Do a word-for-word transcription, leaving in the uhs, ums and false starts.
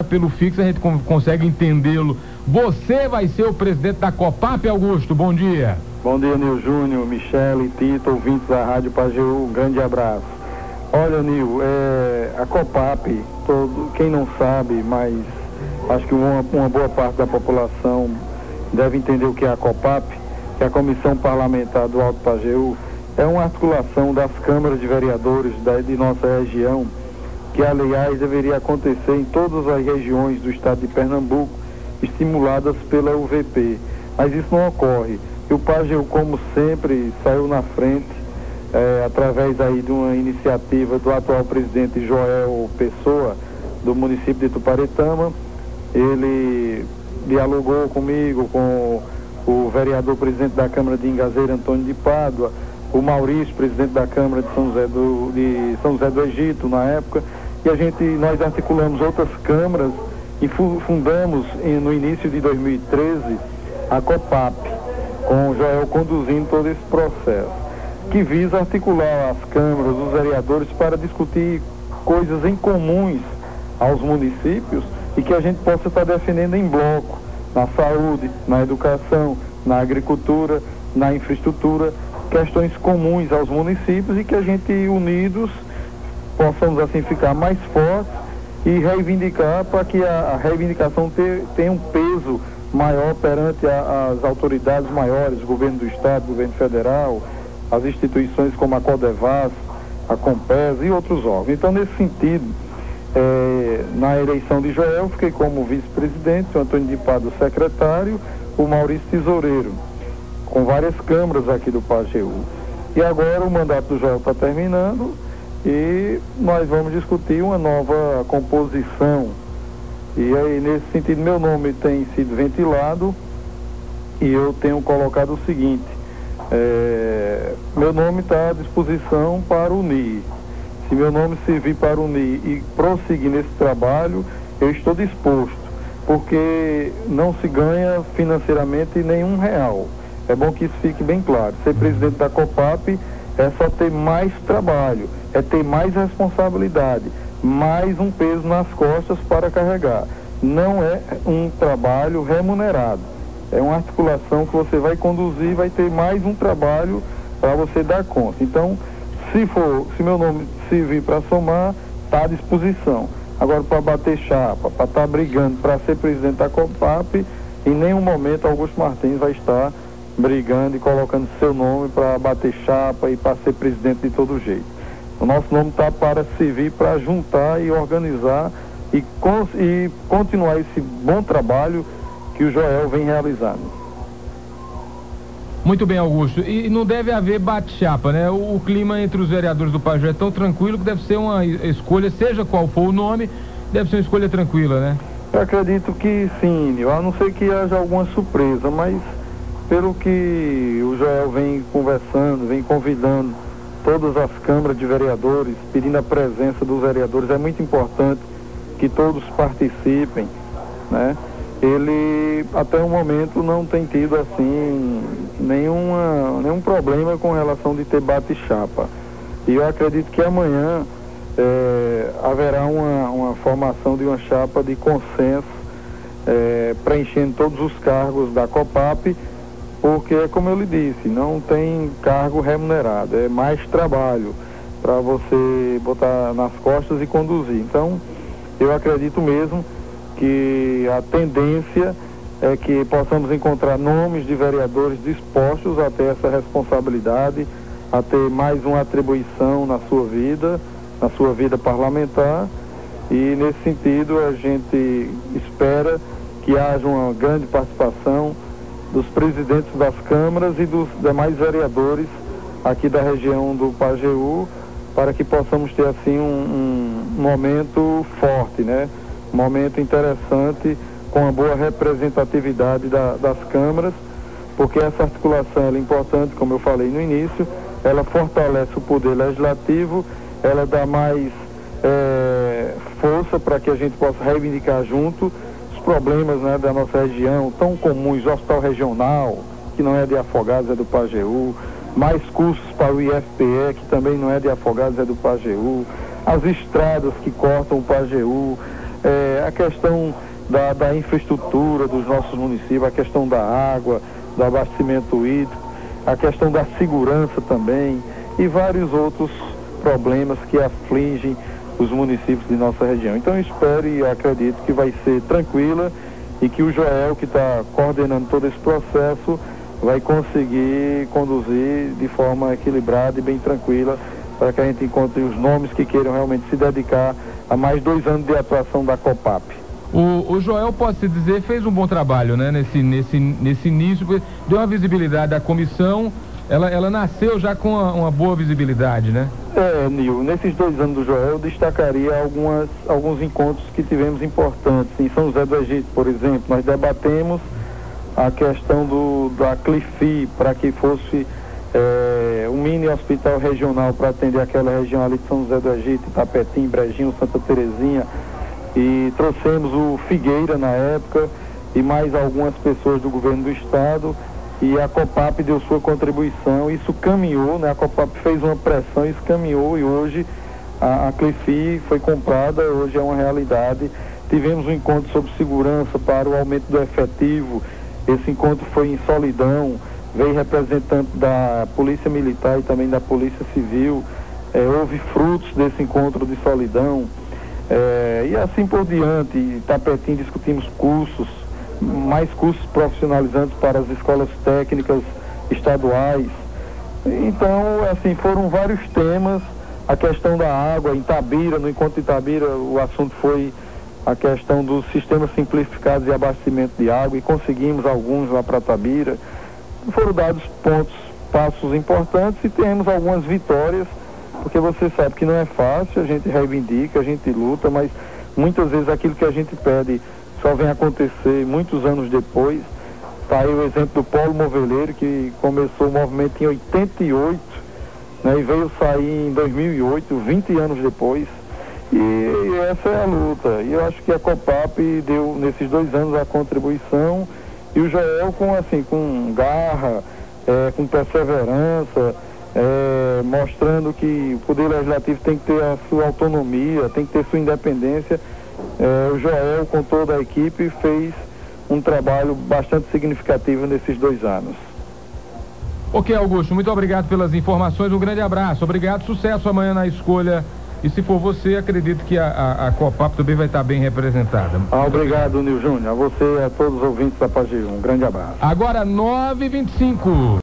pelo fixo a gente consegue entendê-lo. Você vai ser o presidente da Copap, Augusto? Bom dia. Bom dia, Nil Júnior, Michele, Tito, ouvintes da Rádio Pajeú, um grande abraço. Olha, Nil, é, a Copap, todo, quem não sabe, mas acho que uma, uma boa parte da população deve entender o que é a Copap, que é a Comissão Parlamentar do Alto Pajeú, é uma articulação das câmaras de vereadores da, de nossa região, que aliás deveria acontecer em todas as regiões do estado de Pernambuco, estimuladas pela U V P, mas isso não ocorre. E o Pajeú, como sempre, saiu na frente, é, através aí de uma iniciativa do atual presidente Joel Pessoa, do município de Tuparetama. Ele dialogou comigo, com o vereador presidente da Câmara de Ingazeira, Antônio de Pádua, o Maurício, presidente da Câmara de São José do, de São José do Egito, na época, e a gente, nós articulamos outras câmaras e fundamos em, no início de dois mil e treze a Copap, com o Joel conduzindo todo esse processo, que visa articular as câmaras, os vereadores, para discutir coisas em comuns aos municípios e que a gente possa estar defendendo em bloco, na saúde, na educação, na agricultura, na infraestrutura, questões comuns aos municípios, e que a gente, unidos, possamos assim ficar mais fortes e reivindicar, para que a, a reivindicação ter, tenha um peso maior perante a, as autoridades maiores, o governo do estado, o governo federal, as instituições como a Codevas, a Compes e outros órgãos. Então, nesse sentido, é, na eleição de Joel, fiquei como vice-presidente, o Antônio de Pádua secretário, o Maurício Tesoureiro, com várias câmaras aqui do Pajeú. E agora o mandato do Joel está terminando e nós vamos discutir uma nova composição. E aí, nesse sentido, meu nome tem sido ventilado e eu tenho colocado o seguinte: é, meu nome está à disposição para unir. Se meu nome servir para unir e prosseguir nesse trabalho, eu estou disposto, porque não se ganha financeiramente nenhum real. É bom que isso fique bem claro. Ser presidente da Copap é só ter mais trabalho, é ter mais responsabilidade, mais um peso nas costas para carregar. Não é um trabalho remunerado. É uma articulação que você vai conduzir, vai ter mais um trabalho para você dar conta. Então, se for, se meu nome servir para somar, está à disposição. Agora, para bater chapa, para estar brigando para ser presidente da Copap, em nenhum momento Augusto Martins vai estar brigando e colocando seu nome para bater chapa e para ser presidente de todo jeito. O nosso nome está para servir para juntar e organizar e, con e continuar esse bom trabalho que o Joel vem realizando. Muito bem, Augusto. E não deve haver bate-chapa, né? O, o clima entre os vereadores do Pajeú é tão tranquilo que deve ser uma escolha, seja qual for o nome, deve ser uma escolha tranquila, né? Eu acredito que sim, a não ser que haja alguma surpresa, mas pelo que o Joel vem conversando, vem convidando todas as câmaras de vereadores, pedindo a presença dos vereadores, é muito importante que todos participem, né? Ele até o momento não tem tido assim nenhuma, nenhum problema com relação de ter bate-chapa. E eu acredito que amanhã é, haverá uma, uma formação de uma chapa de consenso, é, preenchendo todos os cargos da Copap, porque, como eu lhe disse, não tem cargo remunerado, é mais trabalho para você botar nas costas e conduzir. Então, eu acredito mesmo que a tendência é que possamos encontrar nomes de vereadores dispostos a ter essa responsabilidade, a ter mais uma atribuição na sua vida, na sua vida parlamentar, e nesse sentido a gente espera que haja uma grande participação dos presidentes das câmaras e dos demais vereadores aqui da região do Pajeú, para que possamos ter assim um, um momento forte, né? Um momento interessante, com uma boa representatividade da, das câmaras, porque essa articulação ela é importante, como eu falei no início, ela fortalece o poder legislativo, ela dá mais é, força para que a gente possa reivindicar junto os problemas, né, da nossa região, tão comuns, o hospital regional, que não é de Afogados, é do Pajeú, mais cursos para o I F P E, que também não é de Afogados, é do Pajeú, as estradas que cortam o Pajeú, é, a questão da, da infraestrutura dos nossos municípios, a questão da água, do abastecimento hídrico, a questão da segurança também e vários outros problemas que afligem os municípios de nossa região. Então eu espero e acredito que vai ser tranquila e que o Joel, que está coordenando todo esse processo, vai conseguir conduzir de forma equilibrada e bem tranquila para que a gente encontre os nomes que queiram realmente se dedicar a mais dois anos de atuação da COPAP. O, o Joel, pode-se dizer, fez um bom trabalho, né? Nesse, nesse, nesse início, deu uma visibilidade à comissão, ela, ela nasceu já com uma, uma boa visibilidade, né? É, Nil, nesses dois anos do Joel, eu destacaria algumas, alguns encontros que tivemos importantes. Em São José do Egito, por exemplo, nós debatemos a questão do, da Clifi, para que fosse é, um mini hospital regional para atender aquela região ali de São José do Egito, Itapetim, Brejinho, Santa Terezinha. E trouxemos o Figueira na época e mais algumas pessoas do governo do estado, e a COPAP deu sua contribuição. Isso caminhou, né? A COPAP fez uma pressão, isso caminhou, e hoje a, a Clifi foi comprada, hoje é uma realidade. Tivemos um encontro sobre segurança para o aumento do efetivo. Esse encontro foi em Solidão, veio representante da Polícia Militar e também da Polícia Civil. É, houve frutos desse encontro de Solidão. É, e assim por diante. Em Itapetim discutimos cursos, mais cursos profissionalizantes para as escolas técnicas estaduais. Então, assim, foram vários temas. A questão da água, em Itabira, no encontro de Itabira, o assunto foi a questão dos sistemas simplificados de abastecimento de água, e conseguimos alguns lá para Itabira. Foram dados pontos, passos importantes, e temos algumas vitórias, porque você sabe que não é fácil, a gente reivindica, a gente luta, mas muitas vezes aquilo que a gente pede só vem acontecer muitos anos depois. Está aí o exemplo do Polo Moveleiro, que começou o movimento em oitenta e oito, né, e veio sair em dois mil e oito, vinte anos depois. E essa é a luta. E eu acho que a COPAP deu nesses dois anos a contribuição, e o Joel com, assim, com garra, é, com perseverança, é, mostrando que o Poder Legislativo tem que ter a sua autonomia, tem que ter sua independência. É, o Joel, com toda a equipe, fez um trabalho bastante significativo nesses dois anos. Ok, Augusto, muito obrigado pelas informações, um grande abraço, obrigado, sucesso amanhã na escolha, e se for você, acredito que a, a, a COPAP também vai estar bem representada. Ah, obrigado, Nil Júnior, a você e a todos os ouvintes da Pajeú, um grande abraço. Agora nove e vinte e cinco.